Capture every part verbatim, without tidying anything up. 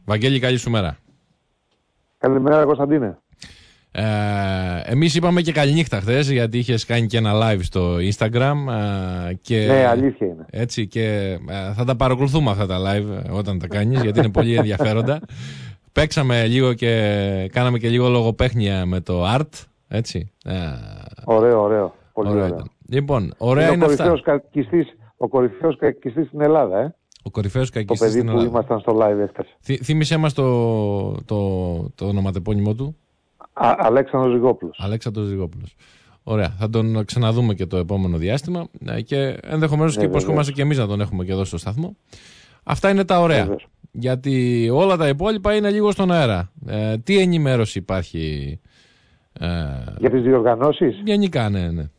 Βαγγέλη, καλή σου μέρα. Καλημέρα, Κωνσταντίνε. Ε, εμείς είπαμε και καληνύχτα χθες, γιατί είχες κάνει και ένα live στο Instagram. Ε, και, ναι, αλήθεια είναι. Έτσι, και ε, θα τα παρακολουθούμε αυτά τα live όταν τα κάνεις, γιατί είναι πολύ ενδιαφέροντα. Παίξαμε λίγο και κάναμε και λίγο λογοπαίχνια με το Art. Έτσι. Ε, ωραίο, ωραίο. Πολύ ωραίο. ωραίο. Λοιπόν, ωραία είναι, είναι αυτά. Ο κορυφαίος καϊκιστής στην Ελλάδα, ε. Ο κορυφαίος καϊκιστής στην Ελλάδα. Το παιδί που ήμασταν στο live έφτασε. Θύ, θύμισέ μας το, το, το ονοματεπώνυμό του. Α, Αλέξανδρος Ζυγόπουλος. Αλέξανδρος Ζυγόπουλος. Ωραία. Θα τον ξαναδούμε και το επόμενο διάστημα και ενδεχομένως ναι, και υποσχόμαστε και εμείς να τον έχουμε και εδώ στο σταθμό. Αυτά είναι τα ωραία. Βεβαίως. Γιατί όλα τα υπόλοιπα είναι λίγο στον αέρα. Ε, τι ενημέρωση υπάρχει ε, για τις διοργανώσεις? Γενικά, ναι, ναι.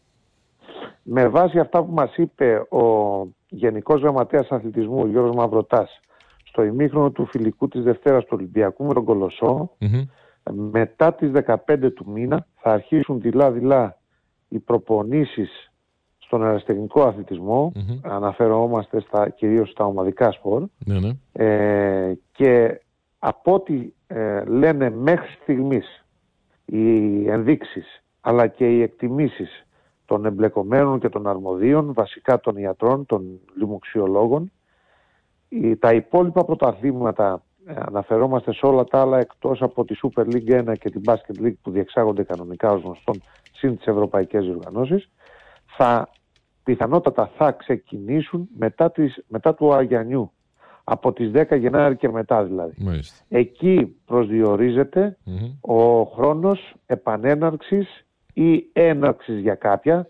Με βάση αυτά που μας είπε ο Γενικός Γραμματέας Αθλητισμού, ο Γιώργος Μαυροτάς, στο ημίχρονο του φιλικού της Δευτέρας του Ολυμπιακού με τον Κολοσσό, mm-hmm. μετά τις δεκαπέντε του μήνα θα αρχίσουν δειλά-δειλά οι προπονήσεις στον αεραστεχνικό αθλητισμό, mm-hmm. αναφερόμαστε στα, κυρίως στα ομαδικά σπορ, mm-hmm. ε, και από ό,τι ε, λένε μέχρι στιγμής οι ενδείξεις αλλά και οι εκτιμήσεις των εμπλεκομένων και των αρμοδίων, βασικά των ιατρών, των λοιμοξιολόγων, τα υπόλοιπα πρωταθλήματα, αναφερόμαστε σε όλα τα άλλα εκτός από τη Super League ένα και την Basket League που διεξάγονται κανονικά ως γνωστόν συν τις ευρωπαϊκές διοργανώσεις, θα, πιθανότατα θα ξεκινήσουν μετά, τις, μετά του Αγιανιού, από τις δέκα Γενάρη και μετά δηλαδή. Μάλιστα. Εκεί προσδιορίζεται mm-hmm. ο χρόνος επανέναρξης ή έναρξης για κάποια,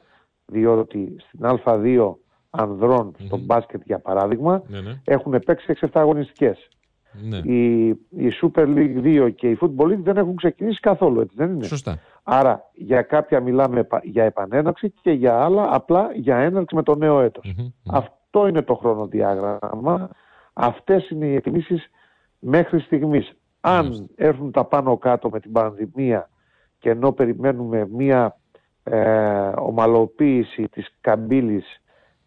διότι στην Α δύο ανδρών, mm-hmm. στο μπάσκετ για παράδειγμα, mm-hmm. έχουν παίξει έξι εφτά αγωνιστικές. Mm-hmm. Η, η Super League δύο και η Football League δεν έχουν ξεκινήσει καθόλου, έτσι δεν είναι? Σωστά. Άρα για κάποια μιλάμε για επανέναρξη και για άλλα απλά για έναρξη με το νέο έτος. Mm-hmm. Αυτό είναι το χρονοδιάγραμμα, αυτές είναι οι εκτιμήσεις μέχρι στιγμής. Αν mm-hmm. έρθουν τα πάνω κάτω με την πανδημία και ενώ περιμένουμε μία ε, ομαλοποίηση της καμπύλης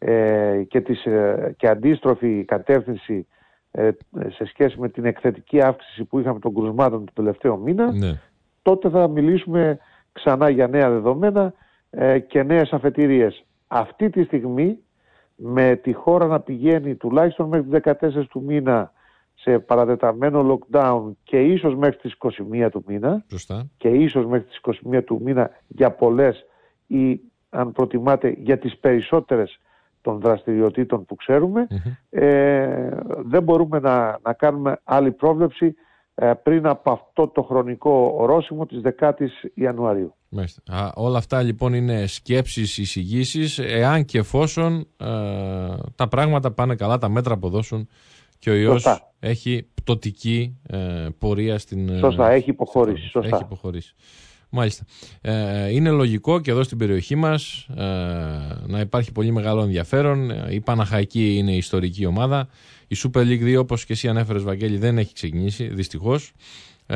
ε, και, της, ε, και αντίστροφη κατεύθυνση ε, σε σχέση με την εκθετική αύξηση που είχαμε των κρουσμάτων το τελευταίο μήνα, ναι. τότε θα μιλήσουμε ξανά για νέα δεδομένα ε, και νέες αφετηρίες. Αυτή τη στιγμή, με τη χώρα να πηγαίνει τουλάχιστον μέχρι τις δεκατέσσερις του μήνα σε παρατεταμένο lockdown και ίσως μέχρι τις είκοσι μία του μήνα, Σωστά. και ίσως μέχρι τις είκοσι μία του μήνα για πολλές ή αν προτιμάτε για τις περισσότερες των δραστηριοτήτων που ξέρουμε, mm-hmm. ε, δεν μπορούμε να, να κάνουμε άλλη πρόβλεψη ε, πριν από αυτό το χρονικό ορόσημο της δεκάτης Ιανουαρίου. Α, όλα αυτά λοιπόν είναι σκέψεις, εισηγήσεις, εάν και εφόσον ε, τα πράγματα πάνε καλά, τα μέτρα αποδώσουν και ο ιός Σωστά. έχει πτωτική ε, πορεία στην... Σωστά, έχει υποχωρήσει. Σωστά. Έχει υποχωρήσει. Μάλιστα. Ε, είναι λογικό και εδώ στην περιοχή μας ε, να υπάρχει πολύ μεγάλο ενδιαφέρον. Η Παναχαϊκή είναι η ιστορική ομάδα. Η Super League δύο, όπως και εσύ ανέφερες, Βαγγέλη, δεν έχει ξεκινήσει, δυστυχώς. Ε,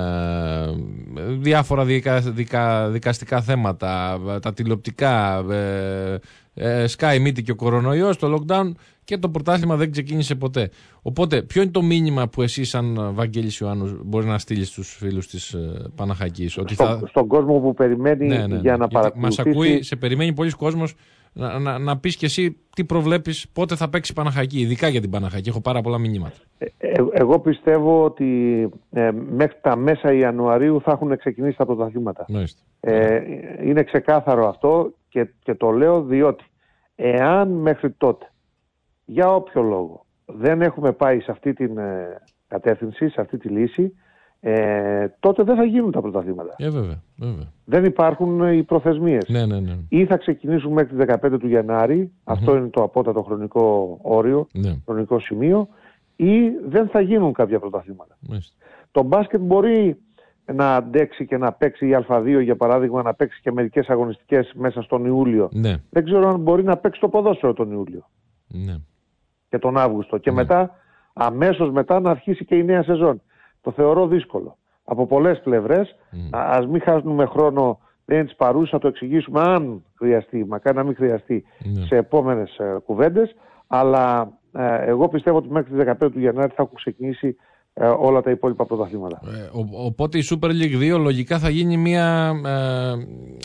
διάφορα δικα, δικα, δικαστικά θέματα, τα τηλεοπτικά, ε, ε, Sky Meet και ο κορονοϊός, το lockdown, και το πρωτάθλημα δεν ξεκίνησε ποτέ. Οπότε, ποιο είναι το μήνυμα που εσύ, σαν Βαγγέλης Ιωάννου, μπορεί να στείλεις στους φίλους της ε, Παναχαϊκής? Ότι Στο, θα... Στον κόσμο που περιμένει ναι, ναι, ναι. για να παρακολουθήσει. Μας ακούει, σε περιμένει πολλοί κόσμος. Να, να, να πεις και εσύ τι προβλέπεις, πότε θα παίξει η Παναχαϊκή, ειδικά για την Παναχαϊκή. Έχω πάρα πολλά μηνύματα. Ε, ε, εγώ πιστεύω ότι ε, μέχρι τα μέσα Ιανουαρίου θα έχουν ξεκινήσει τα πρωταθλήματα. Ε, είναι ξεκάθαρο αυτό και, και το λέω διότι εάν μέχρι τότε, για όποιο λόγο, δεν έχουμε πάει σε αυτή την ε, κατεύθυνση, σε αυτή τη λύση, Ε, τότε δεν θα γίνουν τα πρωταθλήματα. Ε, βέβαια, βέβαια. Δεν υπάρχουν οι προθεσμίες. Ναι, ναι, ναι. Ή θα ξεκινήσουν μέχρι τις δεκαπέντε του Γενάρη, mm-hmm. αυτό είναι το απότατο χρονικό όριο, ναι. χρονικό σημείο, ή δεν θα γίνουν κάποια πρωταθλήματα. Μάλιστα. Το μπάσκετ μπορεί να αντέξει και να παίξει η Α δύο, για παράδειγμα, να παίξει και μερικές αγωνιστικές μέσα στον Ιούλιο. Ναι. Δεν ξέρω αν μπορεί να παίξει το ποδόσφαιρο τον Ιούλιο. Ναι. Και τον Αύγουστο. Και ναι. μετά, αμέσως μετά, να αρχίσει και η νέα σεζόν. Το θεωρώ δύσκολο. Από πολλές πλευρές, mm. ας μην χάσουμε χρόνο, δεν είναι της παρούσας, θα το εξηγήσουμε αν χρειαστεί, μακάρι να μην χρειαστεί, mm. σε επόμενες ε, κουβέντες, αλλά ε, εγώ πιστεύω ότι μέχρι τις δεκαπέντε του Γενάρη θα έχουν ξεκινήσει ε, όλα τα υπόλοιπα πρωταθλήματα. Ε, ο, οπότε η Super League δύο λογικά θα γίνει μια, ε,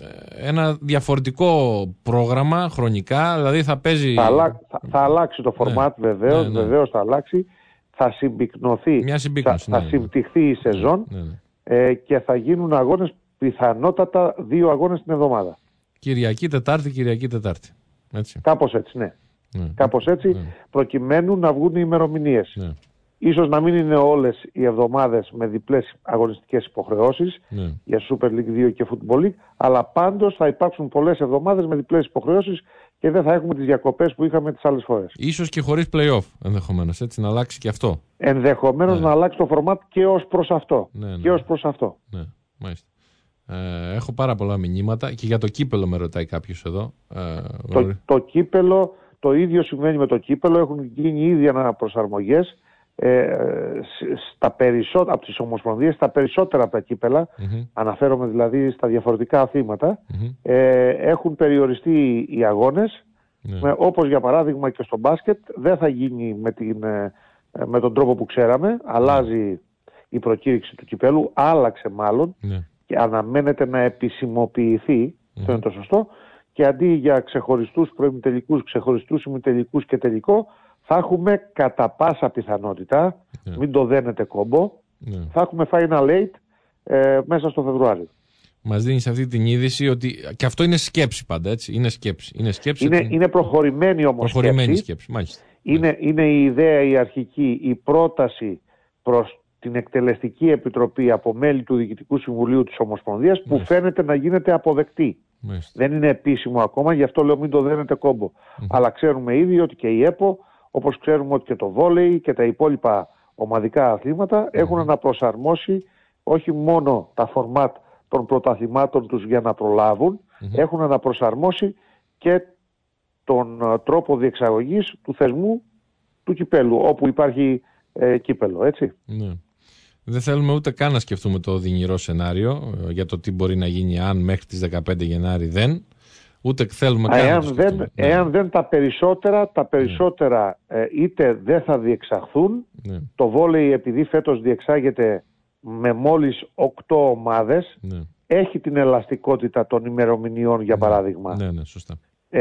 ένα διαφορετικό πρόγραμμα χρονικά, δηλαδή θα παίζει... Θα, αλλα, θα, θα αλλάξει το φορμάτ, ναι, βεβαίως, ναι, ναι. βεβαίως θα αλλάξει, θα συμπυκνωθεί, θα, ναι, θα συμπτυχθεί η σεζόν, ναι, ναι. Ε, και θα γίνουν αγώνες, πιθανότατα δύο αγώνες την εβδομάδα. Κυριακή, Τετάρτη, Κυριακή, Τετάρτη. Έτσι. Κάπως έτσι, ναι. ναι. Κάπως έτσι, ναι. προκειμένου να βγουν οι ημερομηνίες. Ναι. Ίσως να μην είναι όλες οι εβδομάδες με διπλές αγωνιστικές υποχρεώσεις, ναι. για Super League δύο και Football League, αλλά πάντως θα υπάρξουν πολλές εβδομάδες με διπλές υποχρεώσεις και δεν θα έχουμε τις διακοπές που είχαμε τις άλλες φορές. Ίσως και χωρίς play-off ενδεχομένως, έτσι, να αλλάξει και αυτό. Ενδεχομένως ναι. να αλλάξει το φορμάτ και ως προς αυτό. Ναι, ναι. Και ως προς αυτό. Ναι, μάλιστα. Ε, έχω πάρα πολλά μηνύματα και για το κύπελο με ρωτάει κάποιος εδώ. Ε, το, το κύπελο, το ίδιο συμβαίνει με το κύπελο, έχουν γίνει ήδη αναπροσαρμογές. Ε, στα περισσότερα, από τις ομοσπονδίες, στα περισσότερα από τα κύπελα, mm-hmm. αναφέρομαι δηλαδή στα διαφορετικά αθλήματα, mm-hmm. ε, έχουν περιοριστεί οι αγώνες, mm-hmm. με, όπως για παράδειγμα και στο μπάσκετ, δεν θα γίνει με, την, ε, με τον τρόπο που ξέραμε, mm-hmm. αλλάζει η προκήρυξη του κυπέλου, άλλαξε μάλλον, mm-hmm. και αναμένεται να επισημοποιηθεί, mm-hmm. αυτό είναι το σωστό, και αντί για ξεχωριστούς προημιτελικούς, ξεχωριστούς ημιτελικούς και τελικό, θα έχουμε κατά πάσα πιθανότητα, yeah. μην το δένετε κόμπο, yeah. θα έχουμε Final Eight ε, μέσα στο Φεβρουάριο. Μας δίνεις αυτή την είδηση ότι, και αυτό είναι σκέψη πάντα, έτσι, είναι σκέψη. Είναι, σκέψη είναι, ότι... είναι προχωρημένη όμως προχωρημένη σκέψη. σκέψη. Μάλιστα. Είναι, είναι η ιδέα η αρχική, η πρόταση προς την Εκτελεστική Επιτροπή από μέλη του Διοικητικού Συμβουλίου της Ομοσπονδίας, που Μάλιστα. φαίνεται να γίνεται αποδεκτή. Μάλιστα. Δεν είναι επίσημο ακόμα, γι' αυτό λέω μην το δένετε κόμπο. Mm-hmm. Αλλά ξέρουμε ήδη ότι και η ΕΠΟ, όπως ξέρουμε ότι και το βόλεϊ και τα υπόλοιπα ομαδικά αθλήματα, mm-hmm. έχουν αναπροσαρμόσει όχι μόνο τα φορμάτ των πρωταθλημάτων τους για να προλάβουν, mm-hmm. έχουν αναπροσαρμόσει και τον uh, τρόπο διεξαγωγής του θεσμού του κυπέλου, όπου υπάρχει ε, κύπελο, έτσι. Mm-hmm. Δεν θέλουμε ούτε καν να σκεφτούμε το οδυνηρό σενάριο ε, για το τι μπορεί να γίνει αν μέχρι τις δεκαπέντε Γενάρη δεν. Ούτε θέλουμε καν εάν να το σκεφτούμε. Δεν, ναι. Εάν δεν τα περισσότερα, τα περισσότερα ναι. ε, είτε δεν θα διεξαχθούν, ναι. το βόλεϊ επειδή φέτος διεξάγεται με μόλις οκτώ ομάδες, ναι. έχει την ελαστικότητα των ημερομηνιών, για ναι. παράδειγμα. Ναι, ναι, σωστά.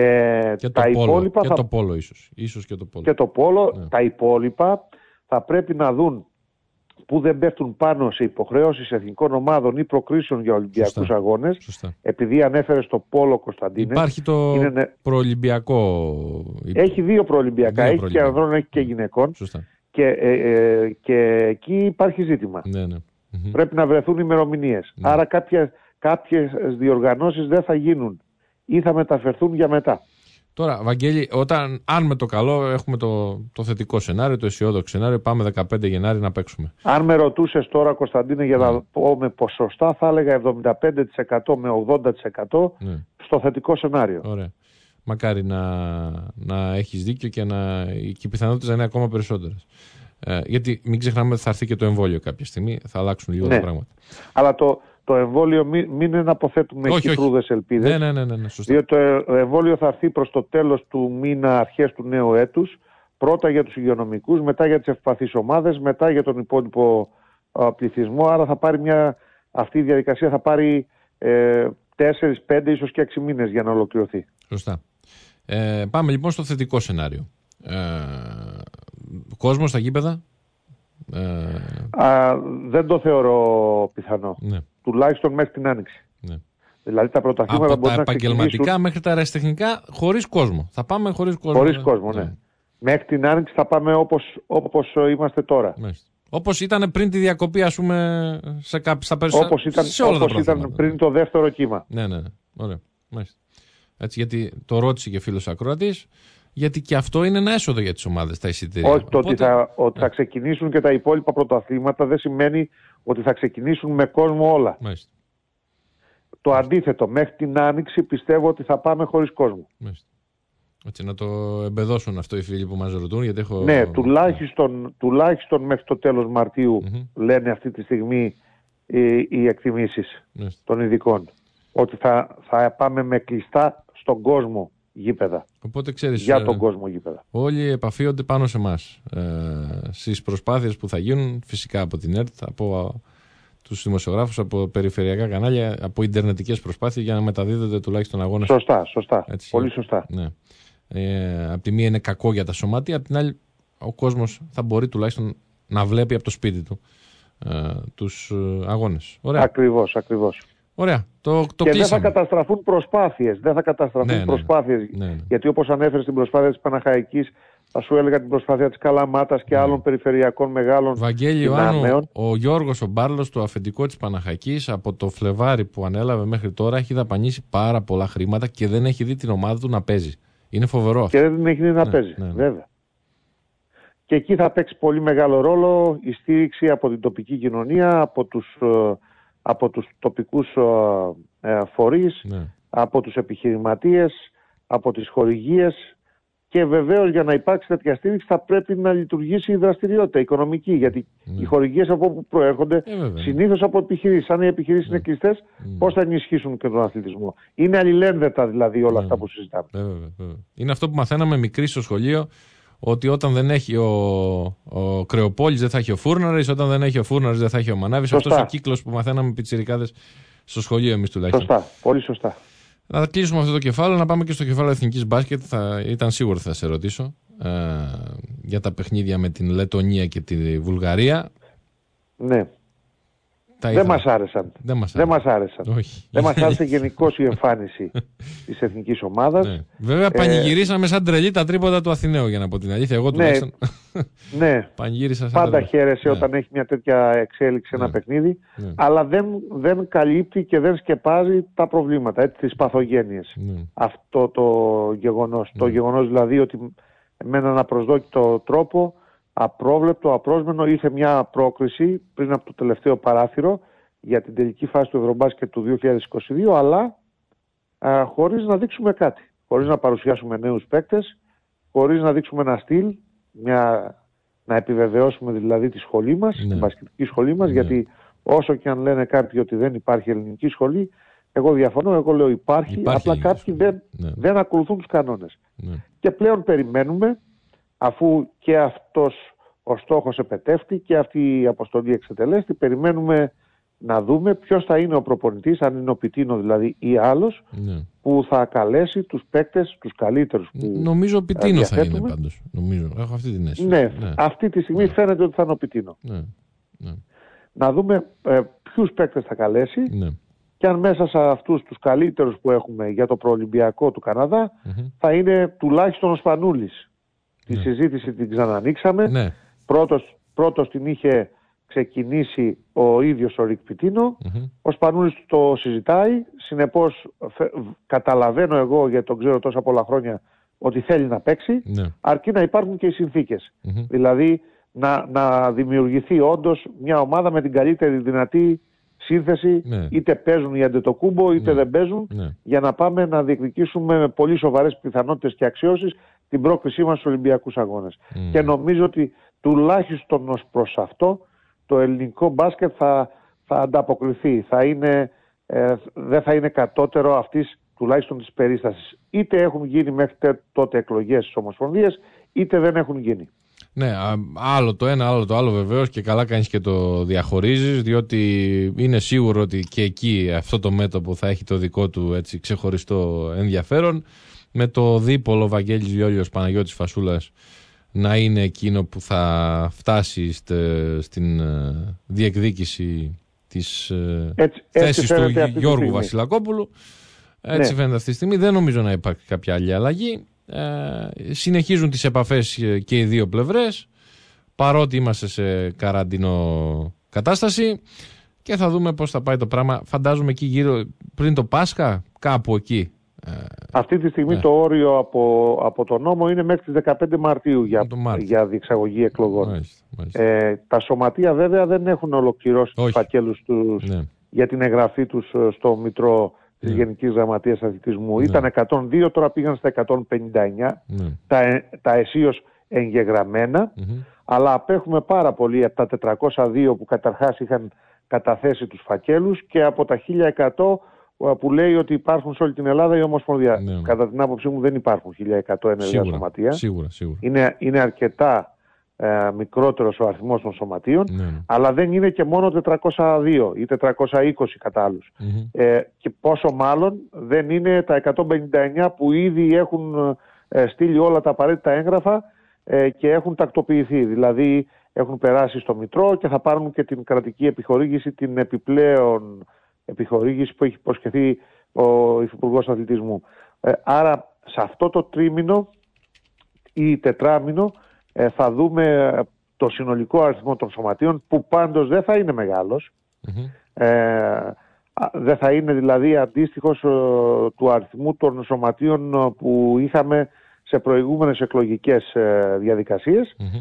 Ε, και τα το πόλο, υπόλοιπα και θα... το πόλο ίσως. ίσως και το πόλο. Και το πόλο, ναι. τα υπόλοιπα θα πρέπει να δουν που δεν πέφτουν πάνω σε υποχρεώσεις εθνικών ομάδων ή προκρίσεων για Ολυμπιακούς Σωστά. αγώνες. Σωστά. Επειδή ανέφερε στο πόλο, Κωνσταντίνε. Υπάρχει το είναι... προολυμπιακό. Έχει δύο προολυμπιακά. Δύο έχει και ανδρών, έχει και γυναικών. Σωστά. Και, ε, ε, και εκεί υπάρχει ζήτημα. Ναι, ναι. Πρέπει να βρεθούν ημερομηνίες. Ναι. Άρα κάποιες, κάποιες διοργανώσεις δεν θα γίνουν ή θα μεταφερθούν για μετά. Τώρα, Βαγγέλη, όταν, αν με το καλό έχουμε το, το θετικό σενάριο, το αισιόδοξο σενάριο, πάμε δεκαπέντε Γενάρη να παίξουμε. Αν με ρωτούσες τώρα, Κωνσταντίνε, για να ναι. πω με ποσοστά, θα έλεγα εβδομήντα πέντε τοις εκατό με ογδόντα τοις εκατό ναι. στο θετικό σενάριο. Ωραία. Μακάρι να, να έχεις δίκιο και, να, και οι πιθανότητες να είναι ακόμα περισσότερες. Ε, γιατί μην ξεχνάμε ότι θα έρθει και το εμβόλιο κάποια στιγμή, θα αλλάξουν λίγο ναι. τα πράγματα. Αλλά το... Το εμβόλιο μην, μην είναι να αποθέτουμε κυφρούδες ελπίδες. Ναι, ναι, ναι, ναι, ναι, σωστά. Διότι το εμβόλιο θα έρθει προς το τέλος του μήνα, αρχές του νέου έτους. Πρώτα για τους υγειονομικούς, μετά για τις ευπαθείς ομάδες, μετά για τον υπόλοιπο α, πληθυσμό. Άρα θα πάρει μια, αυτή η διαδικασία θα πάρει ε, τέσσερις, πέντε, ίσως και έξι μήνες για να ολοκληρωθεί. Σωστά. Ε, πάμε λοιπόν στο θετικό σενάριο. Ε, κόσμος στα γήπεδα. Ε... Α, δεν το θεωρώ πιθανό. Ναι. Τουλάχιστον μέχρι την Άνοιξη. Ναι. Δηλαδή τα πρωταθλήματα από τα επαγγελματικά μέχρι τα αεραστεχνικά χωρίς κόσμο. Θα πάμε χωρίς κόσμο. Χωρίς κόσμο, ναι. ναι. Μέχρι την Άνοιξη θα πάμε όπως, όπως είμαστε τώρα. Μάλιστα. Όπως ήταν πριν τη διακοπή, ας πούμε, σε κά... στα περισσότερα. Όπως ήταν, σε όλα όπως τα ήταν πριν το δεύτερο κύμα. Ναι, ναι, ναι. Ωραία. Μάλιστα. Έτσι, γιατί το ρώτησε και φίλος ακροατής. Γιατί και αυτό είναι ένα έσοδο για τις ομάδες, τα εισιτήρια. Όχι, το Οπότε... ότι, θα, ότι θα ξεκινήσουν και τα υπόλοιπα πρωταθλήματα δεν σημαίνει ότι θα ξεκινήσουν με κόσμο όλα. Μάλιστα. Το αντίθετο, μέχρι την Άνοιξη πιστεύω ότι θα πάμε χωρίς κόσμο. Μάλιστα. Έτσι, να το εμπεδώσουν αυτό οι φίλοι που μας ρωτούν. Γιατί έχω... Ναι, τουλάχιστον, τουλάχιστον μέχρι το τέλος Μαρτίου mm-hmm. λένε αυτή τη στιγμή οι, οι εκτιμήσεις Μάλιστα. των ειδικών. Ότι θα, θα πάμε με κλειστά στον κόσμο γήπεδα. Οπότε, ξέρεις, για τον κόσμο γήπεδα. Όλοι επαφίονται πάνω σε εμάς. Ε, στις προσπάθειες που θα γίνουν, φυσικά από την ΕΡΤ, από τους δημοσιογράφους, από περιφερειακά κανάλια, από ιντερνετικές προσπάθειες για να μεταδίδονται τουλάχιστον αγώνες. Σωστά, σωστά. Έτσι, πολύ σωστά. Ναι. Ε, απ' τη μία είναι κακό για τα σωματεία, απ' την άλλη ο κόσμος θα μπορεί τουλάχιστον να βλέπει από το σπίτι του ε, τους ε, αγώνες. Ωραία. Ακριβώς, ακριβώς. Ωραία. Το, το και κλείσαμε. δεν θα καταστραφούν προσπάθειες. Δεν θα καταστραφούν ναι, ναι, προσπάθειες. Ναι, ναι. Γιατί όπως ανέφερες την προσπάθεια της Παναχαϊκής, θα σου έλεγα την προσπάθεια της Καλαμάτας και ναι. άλλων περιφερειακών μεγάλων Βαγγέλη Ιωάννου, ο Γιώργος ο Μπάρλος, το αφεντικό της Παναχαϊκής, από το Φλεβάρι που ανέλαβε μέχρι τώρα, έχει δαπανίσει πάρα πολλά χρήματα και δεν έχει δει την ομάδα του να παίζει. Είναι φοβερό αυτό. Και δεν την έχει δει να ναι, παίζει, ναι, ναι. βέβαια. Και εκεί θα παίξει πολύ μεγάλο ρόλο η στήριξη από την τοπική κοινωνία, από τους, από τους τοπικούς ε, φορείς, ναι. από τους επιχειρηματίες, από τις χορηγίες και βεβαίως για να υπάρξει τέτοια στήριξη θα πρέπει να λειτουργήσει η δραστηριότητα οικονομική, γιατί ναι. οι χορηγίες από όπου προέρχονται ε, συνήθως από επιχειρήσεις. Αν οι επιχειρήσεις ναι. είναι κλειστές, mm. πώς θα ενισχύσουν και τον αθλητισμό. Είναι αλληλένδετα δηλαδή όλα ναι. αυτά που συζητάμε. Ε, βέβαια, βέβαια. Είναι αυτό που μαθαίναμε μικροί στο σχολείο, ότι όταν δεν έχει ο, ο Κρεοπόλης δεν θα έχει ο Φούρναρης, όταν δεν έχει ο Φούρναρης δεν θα έχει ο Μανάβης. Αυτός ο κύκλος που μαθαίναμε πιτσιρικάδες στο σχολείο εμείς τουλάχιστον. Σωστά, πολύ σωστά. Να κλείσουμε αυτό το κεφάλαιο, να πάμε και στο κεφάλαιο εθνικής μπάσκετ. Θα, ήταν σίγουρο ότι θα σε ρωτήσω ε, για τα παιχνίδια με την Λετονία και τη Βουλγαρία. Ναι. Δεν μας άρεσαν. Δεν μας άρεσαν. Δεν μας άρεσαν. Όχι. Δεν μας άρεσε γενικώς η εμφάνιση της εθνικής ομάδας. Ναι. Βέβαια πανηγυρίσαμε σαν τρελή τα τρίποτα του Αθηναίου, για να πω την αλήθεια. Εγώ τουλάχιστον. Ναι. ναι. Πανηγύρισα σαν Πάντα τρελή. χαίρεσαι ναι. όταν έχει μια τέτοια εξέλιξη ναι. ένα παιχνίδι. Ναι. Αλλά δεν, δεν καλύπτει και δεν σκεπάζει τα προβλήματα, έτσι, τις παθογένειες. Ναι. Αυτό το γεγονός. Ναι. Το γεγονός δηλαδή ότι με έναν απροσδόκητο τρόπο, απρόβλεπτο, απρόσμενο, είχε μια πρόκριση πριν από το τελευταίο παράθυρο για την τελική φάση του Ευρωμπάσκετ του δύο χιλιάδες είκοσι δύο, αλλά α, χωρίς να δείξουμε κάτι. Χωρίς να παρουσιάσουμε νέους παίκτες, χωρίς να δείξουμε ένα στυλ, μια, να επιβεβαιώσουμε δηλαδή τη σχολή μας, ναι. την μπασκετική σχολή μας, ναι. γιατί όσο και αν λένε κάποιοι ότι δεν υπάρχει ελληνική σχολή, εγώ διαφωνώ, εγώ λέω υπάρχει, υπάρχει απλά κάποιοι δεν, ναι. δεν ακολουθούν τους κανόνες. Ναι. Και πλέον περιμένουμε, αφού και αυτός ο στόχος επετεύχθη και αυτή η αποστολή εξετελέστη, περιμένουμε να δούμε ποιος θα είναι ο προπονητής, αν είναι ο Πιτίνο δηλαδή ή άλλος, ναι. που θα καλέσει τους παίκτες, τους καλύτερους που νομίζω ο Πιτίνο θα είναι πάντως. Νομίζω, έχω αυτή την αίσθηση. Ναι, ναι. αυτή τη στιγμή ναι. φαίνεται ότι θα είναι ο Πιτίνο. Ναι. Ναι. Να δούμε ε, ποιους παίκτες θα καλέσει ναι. και αν μέσα σε αυτούς τους καλύτερους που έχουμε για το προολυμπιακό του Καναδά mm-hmm. θα είναι τουλάχιστον ο Σπανούλης. Ναι. Τη συζήτηση την ξανανοίξαμε. Ναι. Πρώτος, πρώτος την είχε ξεκινήσει ο ίδιος ο Ρικ Πιτίνο, mm-hmm. ο Σπανούλης το συζητάει, συνεπώς φε, καταλαβαίνω εγώ, γιατί τον ξέρω τόσα πολλά χρόνια, ότι θέλει να παίξει, ναι. αρκεί να υπάρχουν και οι συνθήκες. Mm-hmm. Δηλαδή να, να δημιουργηθεί όντως μια ομάδα με την καλύτερη δυνατή σύνθεση, ναι. είτε παίζουν οι Αντετοκούμπο είτε ναι. δεν παίζουν, ναι. για να πάμε να διεκδικήσουμε με πολύ σοβαρές πιθανότητες και αξιώσεις την πρόκρισή μας στους Ολυμπιακούς Αγώνες. Mm. Και νομίζω ότι τουλάχιστον ως προς αυτό το ελληνικό μπάσκετ θα, θα ανταποκριθεί. Θα είναι, ε, δεν θα είναι κατώτερο αυτής τουλάχιστον της περίστασης. Είτε έχουν γίνει μέχρι τότε εκλογές στις Ομοσπονδίες, είτε δεν έχουν γίνει. Ναι, άλλο το ένα, άλλο το άλλο βεβαίως, και καλά κάνεις και το διαχωρίζεις, διότι είναι σίγουρο ότι και εκεί αυτό το μέτωπο θα έχει το δικό του έτσι, ξεχωριστό ενδιαφέρον, με το δίπολο Βαγγέλης Λιόλιος Παναγιώτης Φασούλας να είναι εκείνο που θα φτάσει στε, στην διεκδίκηση της έτσι, θέσης έτσι του Γιώργου Βασιλακόπουλου. Έτσι ναι. φαίνεται αυτή τη στιγμή. Δεν νομίζω να υπάρχει κάποια άλλη αλλαγή. Ε, συνεχίζουν τις επαφές και οι δύο πλευρές, παρότι είμαστε σε καραντινό κατάσταση, και θα δούμε πώς θα πάει το πράγμα. Φαντάζομαι εκεί γύρω πριν το Πάσχα, κάπου εκεί. Αυτή τη στιγμή ναι. το όριο από, από το νόμο είναι μέχρι τις δεκαπέντε Μαρτίου για, για διεξαγωγή εκλογών. Μάλιστα, μάλιστα. Ε, τα σωματεία βέβαια δεν έχουν ολοκληρώσει τους φακέλους τους ναι. για την εγγραφή τους στο Μητρό της ναι. Γενικής Γραμματείας Αθλητισμού. Ναι. Ήταν εκατόν δύο, τώρα πήγαν στα εκατόν πενήντα εννιά ναι. τα, τα αισίως εγγεγραμμένα, mm-hmm. αλλά απέχουμε πάρα πολύ από τα τετρακόσια δύο που καταρχάς είχαν καταθέσει τους φακέλους και από τα χίλια εκατό που λέει ότι υπάρχουν σε όλη την Ελλάδα η Ομοσπονδία. Ναι. Κατά την άποψή μου δεν υπάρχουν χίλια εκατό ενεργά σίγουρα, σωματεία. Σίγουρα, σίγουρα. Είναι, είναι αρκετά ε, μικρότερος ο αριθμός των σωματείων, ναι, ναι. αλλά δεν είναι και μόνο τετρακόσια δύο ή τετρακόσια είκοσι κατά άλλους. Mm-hmm. Ε, και πόσο μάλλον δεν είναι τα εκατόν πενήντα εννιά που ήδη έχουν ε, στείλει όλα τα απαραίτητα έγγραφα ε, και έχουν τακτοποιηθεί. Δηλαδή έχουν περάσει στο Μητρό και θα πάρουν και την κρατική επιχορήγηση, την επιπλέον επιχορήγηση που έχει υποσχεθεί ο Υφυπουργός Αθλητισμού. Ε, άρα σε αυτό το τρίμηνο ή τετράμηνο ε, θα δούμε το συνολικό αριθμό των σωματείων, που πάντως δεν θα είναι μεγάλος. Mm-hmm. Ε, δεν θα είναι δηλαδή αντίστοιχος ε, του αριθμού των σωματείων που είχαμε σε προηγούμενες εκλογικές ε, διαδικασίες. Mm-hmm.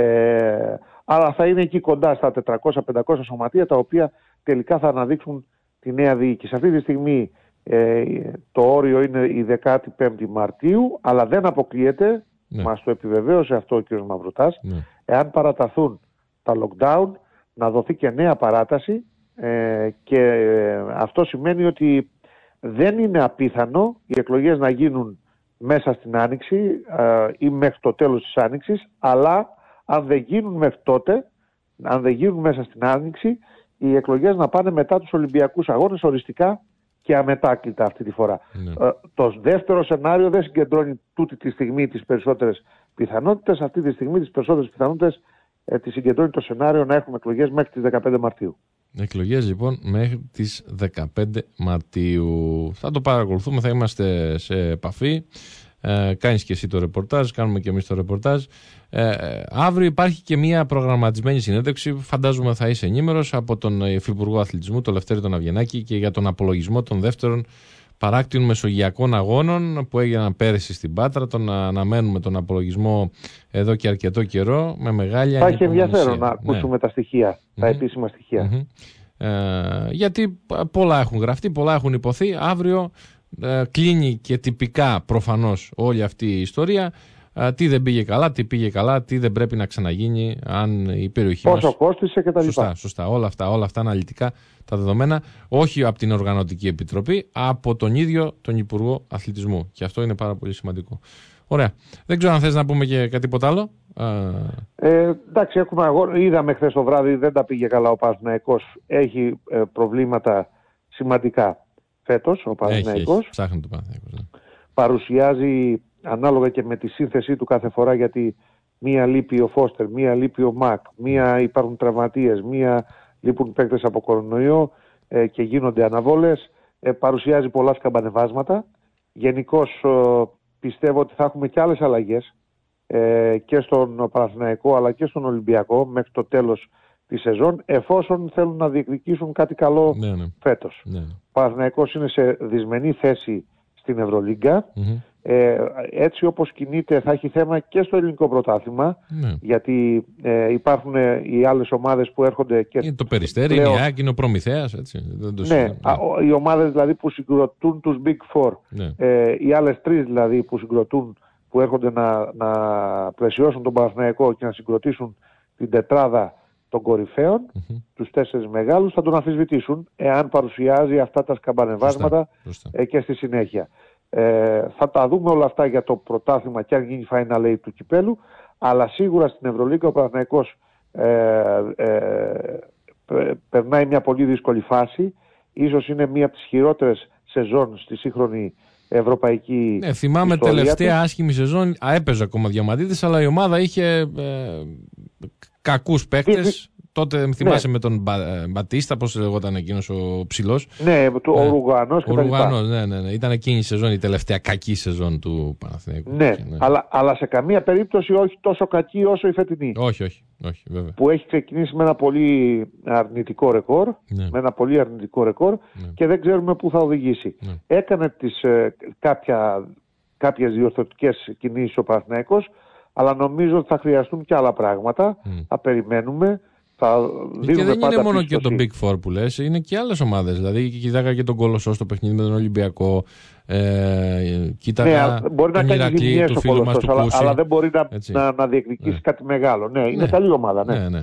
Ε, αλλά θα είναι εκεί κοντά στα τετρακόσια με πεντακόσια σωματεία, τα οποία τελικά θα αναδείξουν τη νέα διοίκηση. Αυτή τη στιγμή ε, το όριο είναι η δεκάτη πέμπτη Μαρτίου, αλλά δεν αποκλείεται, ναι. μας το επιβεβαίωσε αυτό ο κ. Μαυροτάς, ναι. εάν παραταθούν τα lockdown, να δοθεί και νέα παράταση ε, και ε, αυτό σημαίνει ότι δεν είναι απίθανο οι εκλογές να γίνουν μέσα στην Άνοιξη ε, ή μέχρι το τέλος της Άνοιξης, αλλά αν δεν γίνουν μέχρι τότε, αν δεν γίνουν μέσα στην Άνοιξη, οι εκλογές να πάνε μετά τους Ολυμπιακούς Αγώνες, οριστικά και αμετάκλητα αυτή τη φορά. Ναι. Ε, το δεύτερο σενάριο δεν συγκεντρώνει τούτη τη στιγμή τις περισσότερες πιθανότητες. Αυτή τη στιγμή τις περισσότερες πιθανότητες ε, τις συγκεντρώνει το σενάριο να έχουμε εκλογές μέχρι τις δεκαπέντε Μαρτίου. Εκλογές λοιπόν μέχρι τις δεκαπέντε Μαρτίου. Θα το παρακολουθούμε, θα είμαστε σε επαφή. Ε, κάνεις και εσύ το ρεπορτάζ, κάνουμε και εμείς το ρεπορτάζ. Ε, αύριο υπάρχει και μια προγραμματισμένη συνέντευξη, φαντάζομαι θα είσαι ενήμερος, από τον Υφυπουργό Αθλητισμού, τον Λευτέρη τον Αβγενάκη, και για τον απολογισμό των δεύτερων παράκτιων μεσογειακών αγώνων που έγιναν πέρυσι στην Πάτρα. Τον αναμένουμε τον απολογισμό εδώ και αρκετό καιρό με μεγάλη ανυπομονησία. Θα έχει ενδιαφέρον να ακούσουμε, ναι, τα στοιχεία, τα mm-hmm. επίσημα στοιχεία. Mm-hmm. Ε, γιατί πολλά έχουν γραφτεί, πολλά έχουν υποθεί. Αύριο ε, κλείνει και τυπικά προφανώς όλη αυτή η ιστορία. Ε, τι δεν πήγε καλά, τι πήγε καλά, τι δεν πρέπει να ξαναγίνει, αν η περιοχή πόσο μας... κόστισε και τα λοιπά. Σωστά, σωστά. Όλα αυτά, όλα αυτά αναλυτικά τα δεδομένα, όχι από την Οργανωτική Επιτροπή, από τον ίδιο τον Υπουργό Αθλητισμού. Και αυτό είναι πάρα πολύ σημαντικό. Ωραία. Δεν ξέρω αν θες να πούμε και κάτι τίποτα άλλο. Ε, εντάξει, έχουμε αγώνα. Είδαμε χθες το βράδυ, δεν τα πήγε καλά ο Παναθηναϊκός. Έχει ε, προβλήματα σημαντικά φέτος ο Παναθηναϊκός. Έχει, έχει. Ψάχνει το Παναθηναϊκός. Ναι. Παρουσιάζει ανάλογα και με τη σύνθεσή του κάθε φορά, γιατί μία λείπει ο Φώστερ, μία λείπει ο Μακ, μία υπάρχουν τραυματίες, μία λείπουν παίκτες από κορονοϊό ε, και γίνονται αναβόλες. Ε, παρουσιάζει πολλά σκαμπανεβάσματα. Γενικώς ε, πιστεύω ότι θα έχουμε και άλλες αλλαγές ε, και στον Παναθηναϊκό αλλά και στον Ολυμπιακό μέχρι το τέλος της σεζόν, εφόσον θέλουν να διεκδικήσουν κάτι καλό, ναι, ναι. φέτος. Ναι. Ο Παναθηναϊκός είναι σε δυσμενή θέση στην Ευρωλίγκα. Mm-hmm. Ε, έτσι όπως κινείται θα έχει θέμα και στο ελληνικό πρωτάθλημα, ναι. γιατί ε, υπάρχουν ε, οι άλλες ομάδες που έρχονται και... Είναι το Περιστέρι, πλέον... είναι η ΑΕΚ, είναι ο Προμηθέας, έτσι. Δεν το ναι, α, ο, οι ομάδες δηλαδή που συγκροτούν τους Big Four, ναι. ε, οι άλλες τρεις δηλαδή που συγκροτούν, που έρχονται να, να πλαισιώσουν τον Παναθηναϊκό και να συγκροτήσουν την τετράδα των κορυφαίων, mm-hmm. τους τέσσερις μεγάλους, θα τον αμφισβητήσουν εάν παρουσιάζει αυτά τα σκαμπανεβάσματα ε, και στη συνέχεια. Ε, θα τα δούμε όλα αυτά για το πρωτάθλημα και αν γίνει Final Eight του κυπέλου, αλλά σίγουρα στην Ευρωλίγκα ο Παναθηναϊκός ε, ε, ε, περνάει μια πολύ δύσκολη φάση. Ίσως είναι μια από τις χειρότερες σεζόν στη σύγχρονη ευρωπαϊκή ναι, θυμάμαι ιστορία τελευταία του. Άσχημη σεζόν, έπαιζε ακόμα Διαμαντίδης, αλλά η ομάδα είχε ε, κακούς παίκτες. Τότε θυμάσαι ναι. με τον Μπα, Μπατίστα, πώς λεγόταν εκείνος ο ψηλός. Ναι, το, ε, ο Ρουγανός και ο τα λοιπά. Ρουγανός, ναι, ναι, ναι. Ήταν εκείνη η σεζόν, η τελευταία κακή σεζόν του Παναθηναϊκού. Ναι, ναι. Αλλά, αλλά σε καμία περίπτωση όχι τόσο κακή όσο η φετινή. Όχι, όχι, όχι, βέβαια. Που έχει ξεκινήσει με ένα πολύ αρνητικό ρεκόρ, ναι. με ένα πολύ αρνητικό ρεκόρ ναι. και δεν ξέρουμε πού θα οδηγήσει. Ναι. Έκανε τις, ε, κάποια, κάποιες διορθωτικές κινήσεις ο Παναθηναϊκός, αλλά νομίζω ότι θα χρειαστούν και άλλα πράγματα. Mm. Θα περιμένουμε. Και δεν είναι μόνο και το Big Four που λες, είναι και άλλες ομάδες. Δηλαδή, κοιτάγα και τον Κολοσσό στο παιχνίδι με τον Ολυμπιακό. Ε, κοίταγα ναι, μπορεί τον να κάνει Ηρακλή, του φίλου μας του αλλά, Κούση. αλλά δεν μπορεί να, να, να διεκδικήσει ναι. κάτι μεγάλο. Ναι, είναι ναι. καλή ομάδα. Ναι. Ναι, ναι, ναι.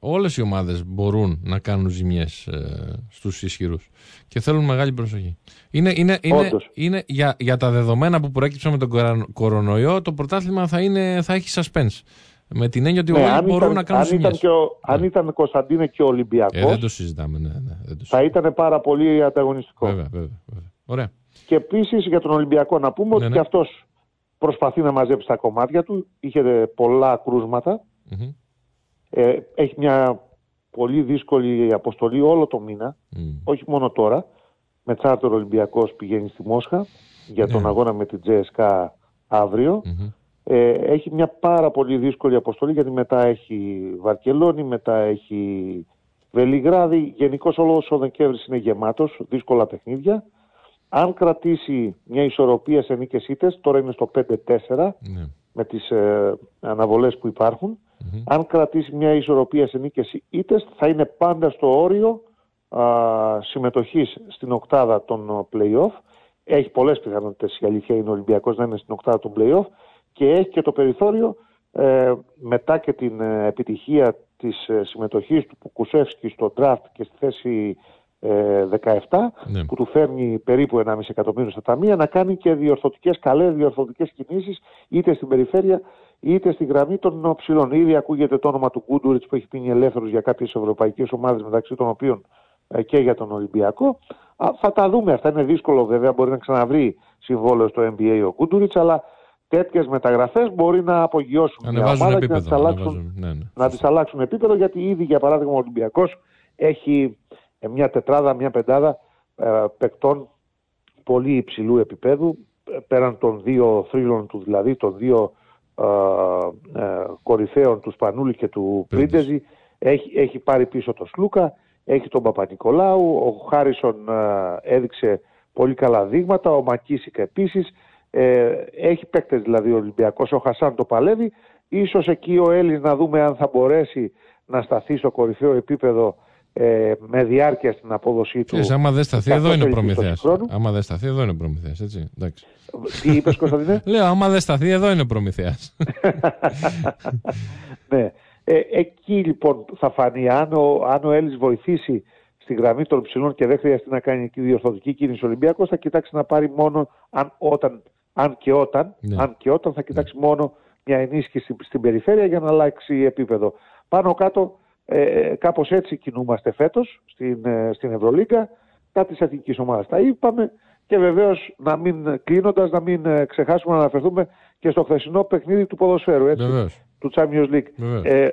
Όλες οι ομάδες μπορούν να κάνουν ζημιές ε, στους ισχυρούς και θέλουν μεγάλη προσοχή. Είναι, είναι, είναι, είναι για, για τα δεδομένα που προέκυψαν με τον κορονοϊό, το πρωτάθλημα θα, είναι, θα έχει suspense. Με την έννοια ότι ναι, όλοι μπορούν ήταν, να κάνουν αν ζημιές. Ήταν ο, ναι. Αν ήταν Κωνσταντίνε και ο Ολυμπιακός, ε, δεν το συζητάμε, ναι, ναι, δεν το συζητάμε. Θα ήταν πάρα πολύ ανταγωνιστικό. Βέβαια, βέβαια, βέβαια. Ωραία. Και επίσης για τον Ολυμπιακό να πούμε ναι, ότι ναι. και αυτός προσπαθεί να μαζέψει τα κομμάτια του. Είχε πολλά κρούσματα. Mm-hmm. Ε, έχει μια πολύ δύσκολη αποστολή όλο το μήνα. Mm. Όχι μόνο τώρα. Με τσάρτερ Ολυμπιακός πηγαίνει στη Μόσχα για τον yeah. αγώνα με την τζέι ες κέι αύριο. Mm-hmm. Ε, έχει μια πάρα πολύ δύσκολη αποστολή γιατί μετά έχει Βαρκελόνη, μετά έχει Βελιγράδι. Γενικώς όλος ο Δεκέμβρης είναι γεμάτος, δύσκολα παιχνίδια. Αν κρατήσει μια ισορροπία σε νίκες ήττες, τώρα είναι στο πέντε τέσσερα ναι. με τις ε, αναβολές που υπάρχουν. Mm-hmm. Αν κρατήσει μια ισορροπία σε νίκες ήττες, θα είναι πάντα στο όριο α, συμμετοχής στην οκτάδα των play-off. Έχει πολλές πιθανότητες, η αλήθεια είναι ο Ολυμπιακός να είναι στην οκτάδα των play-off και έχει και το περιθώριο ε, μετά και την ε, επιτυχία της ε, συμμετοχής του Πουκουσεύσκη στο draft και στη θέση δεκαεπτά ναι. που του φέρνει περίπου ενάμιση εκατομμύριο στα ταμεία να κάνει και διορθωτικές, καλές διορθωτικές κινήσεις είτε στην περιφέρεια είτε στη γραμμή των ψηλών. Ήδη ακούγεται το όνομα του Γκούντουριτς που έχει πίνει ελεύθερος για κάποιες ευρωπαϊκές ομάδες μεταξύ των οποίων και για τον Ολυμπιακό. Α, θα τα δούμε αυτά, είναι δύσκολο βέβαια, μπορεί να ξαναβρει συμβόλαιο στο N B A ο Γκούντουριτς, αλλά τέτοιες μεταγραφές μπορεί να απογειώσουν ανεβάζουν μια ομάδα επίπεδο, και να τις αλλάξουν, ναι, ναι. να τις αλλάξουν επίπεδο, γιατί ήδη για παράδειγμα ο Ολυμπιακός έχει μια τετράδα, μια πεντάδα ε, παικτών πολύ υψηλού επίπεδου, πέραν των δύο θρύλων του, δηλαδή των δύο ε, ε, κορυφαίων του Σπανούλη και του Πρίντεζη. Έχει, έχει πάρει πίσω τον Σλούκα, έχει τον Παπα-Νικολάου, ο Χάρισον ε, έδειξε πολύ καλά δείγματα, ο Μακίσικ επίσης. Ε, έχει παίκτες δηλαδή ο Ολυμπιακός, ο Χασάν το παλεύει. Ίσως εκεί ο Έλλης να δούμε αν θα μπορέσει να σταθεί στο κορυφαίο επίπεδο Ε, με διάρκεια στην απόδοσή του. Ξέρεις, άμα δεν σταθεί εδώ είναι ο Προμηθέας. Άμα δεν σταθεί εδώ είναι ο Προμηθέας, έτσι. Εντάξει. Τι είπες Κωνσταντίνε? Λέω, άμα δεν σταθεί εδώ είναι ο Προμηθέας. Ναι. Ε, εκεί λοιπόν θα φανεί αν ο, αν ο Έλλης βοηθήσει στη γραμμή των ψηλών και δεν χρειαστεί να κάνει διορθωτική κίνηση ο Ολυμπιακός, θα κοιτάξει να πάρει μόνο αν, όταν, αν, και, όταν, ναι. αν και όταν θα κοιτάξει ναι. μόνο μια ενίσχυση στην, στην περιφέρεια για να αλλάξει επίπεδο. Πάνω κάτω Ε, κάπως έτσι κινούμαστε φέτος στην, ε, στην Ευρωλίγκα, κάτι της εθνικής ομάδας. Τα είπαμε και βεβαίως να μην κλείνοντας, να μην ε, ξεχάσουμε να αναφερθούμε και στο χθεσινό παιχνίδι του ποδοσφαίρου, έτσι, του Champions League. Ε,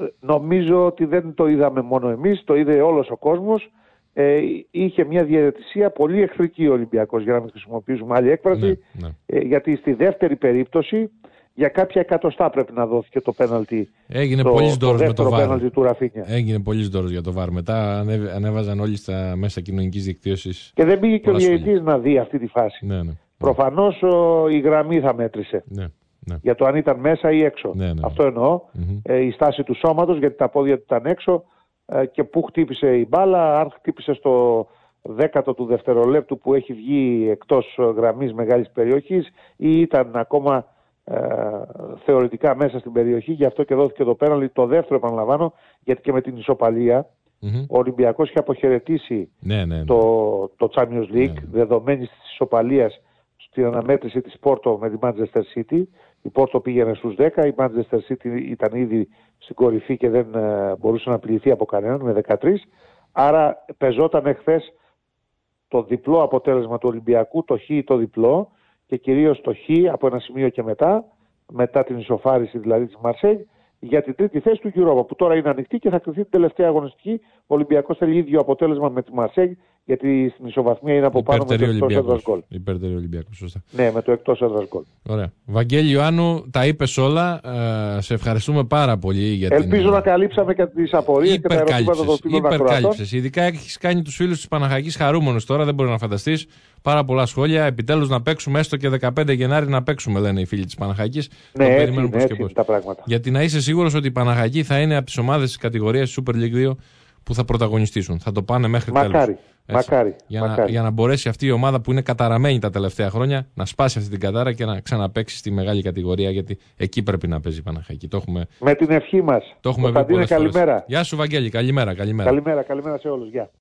νομίζω ότι δεν το είδαμε μόνο εμείς, το είδε όλος ο κόσμος. Ε, είχε μια διαιτησία πολύ εχθρική ο Ολυμπιακός, για να μην χρησιμοποιήσουμε άλλη έκφραση, ναι, ναι. Ε, γιατί στη δεύτερη περίπτωση για κάποια εκατοστά πρέπει να δόθηκε το πέναλτι. Έγινε πολύς δώρος με το βαρ. Του Ραφίνια. Έγινε πολύς δώρος για το βαρ. Μετά ανέβ, ανέβαζαν όλοι στα μέσα κοινωνικής δικτύωσης. Και δεν πήγε και ο διαιτητής να δει αυτή τη φάση. Ναι, ναι. Προφανώς ο, η γραμμή θα μέτρησε. Ναι, ναι. Για το αν ήταν μέσα ή έξω. Ναι, ναι. Αυτό εννοώ. Mm-hmm. Ε, η στάση του σώματος, γιατί τα πόδια του ήταν έξω ε, και πού χτύπησε η μπάλα. Αν χτύπησε στο δέκατο του δευτερολέπτου που έχει βγει εκτός γραμμής μεγάλης περιοχής ή ήταν ακόμα Ε, θεωρητικά μέσα στην περιοχή, γι' αυτό και δόθηκε το πέναλτι. Το δεύτερο, επαναλαμβάνω, γιατί και με την ισοπαλία mm-hmm. ο Ολυμπιακός είχε αποχαιρετήσει ναι, ναι, ναι. το, το Champions League, ναι, ναι. δεδομένης της ισοπαλίας στην αναμέτρηση της Πόρτο με τη Manchester City. Η Πόρτο πήγαινε στους δέκα, η Manchester City ήταν ήδη στην κορυφή και δεν ε, μπορούσε να πληθεί από κανέναν με δεκατρία. Άρα πεζόταν εχθές το διπλό αποτέλεσμα του Ολυμπιακού, το χ ή το διπλό, και κυρίως το χ από ένα σημείο και μετά, μετά την ισοφάριση δηλαδή της Μαρσέη, για την τρίτη θέση του Europa, που τώρα είναι ανοιχτή και θα κρυφθεί την τελευταία αγωνιστική. Ο Ολυμπιακός θέλει ίδιο αποτέλεσμα με τη Μαρσέη, γιατί στην ισοβαθμία είναι από πάνω με το εκτός έδρας γκολ. Υπερτερεί ο Ολυμπιακός, σωστά. Ναι, με το εκτός έδρας γκολ. Ωραία. Βαγγέλη Ιωάννου, τα είπες όλα. Ε, σε ευχαριστούμε πάρα πολύ για την... Ελπίζω να καλύψαμε και τις απορίες και τα ερωτήματα των φίλων ακροατών. Ειδικά έχεις κάνει τους φίλους της Παναχαϊκής χαρούμενους τώρα, δεν μπορεί να φανταστείς. Πάρα πολλά σχόλια. Επιτέλους να παίξουμε, έστω και δεκαπέντε Γενάρη να παίξουμε, λένε οι φίλοι της Παναχαϊκής. Ναι, έτσι, ναι, έτσι είναι τα πράγματα. Γιατί να είσαι σίγουρος ότι η Παναχαϊκή θα είναι από τις ομάδες της κατηγορίας Super League δύο που θα πρωταγωνιστήσουν. Θα το πάνε μέχρι τέλους. Μακάρι. Για, μακάρι. Να, για να μπορέσει αυτή η ομάδα που είναι καταραμένη τα τελευταία χρόνια να σπάσει αυτή την κατάρα και να ξαναπαίξει στη μεγάλη κατηγορία. Γιατί εκεί πρέπει να παίζει η Παναχαϊκή. Το έχουμε... Με την ευχή μας. Το έχουμε πει πολλές φορές. Καλημέρα. Γεια σου, Βαγγέλη. Καλημέρα. Καλημέρα, καλημέρα, καλημέρα σε όλους. Γεια.